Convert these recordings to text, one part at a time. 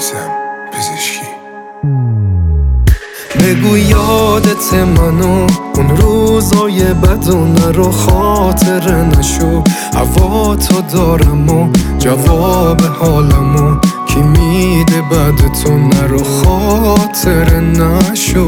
عزیزم پزشکی. بگو یادت منو اون روزای بدو نرو، خاطر نشو هوا تو دارم و جواب حالمو کی میده بعد تو، نرو خاطر نشو.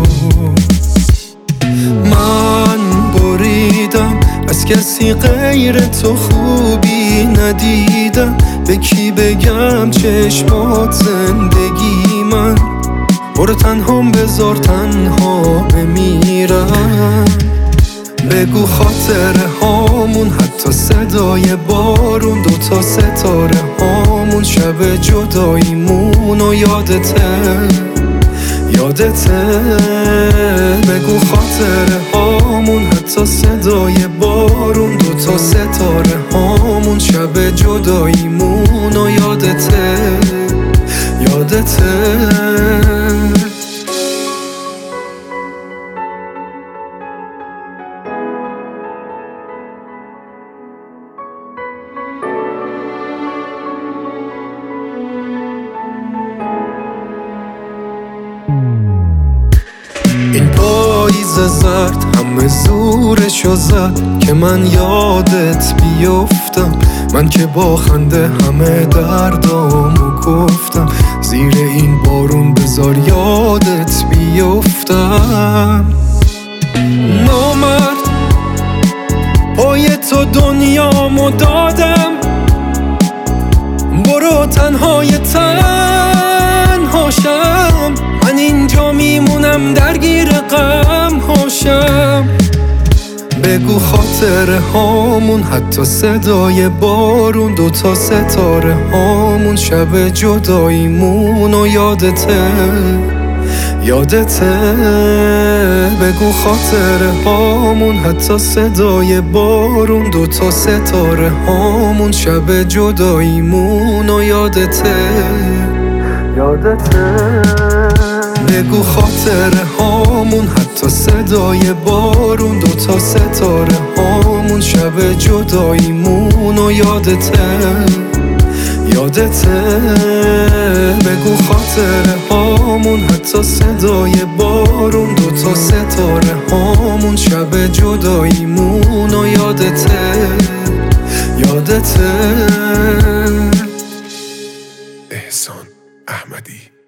من بریدم از کسی غیر تو، خوبی ندیدم به کی بگم چشمات زندگی من، برو تنهام بذار تنها بمیرم. بگو خاطره هامون حتی صدای بارون، دوتا ستاره هامون شب جداییمون و یادته بگو خاطره هامون حتی صدای بارون، دوتا ستاره هامون شب جداییمون و یادته این پاییز زرد همه زورشو زد که من یادت بیفتم، من که با خنده همه دردامو گفتم، زیر این بارون بذار یادت بیفتم. نامرد پای تو دنیامو دادم، برو تنهای تنهاشم، من اینجا میمونم درگیر غم هاشم. بگو خاطره هامون حتی صدای بارون، دوتا ستاره هامون شب جداییمون و یادته بگو خاطره هامون حتی صدای بارون، دوتا ستاره هامون شب جداییمون و یادته بگو خاطره هامون حتی صدای بارون، دوتا ستاره هامون شب جداییمون و یادته بگو خاطره هامون حتی صدای بارون، دوتا ستاره هامون شب جداییمون و یادته احسان احمدی.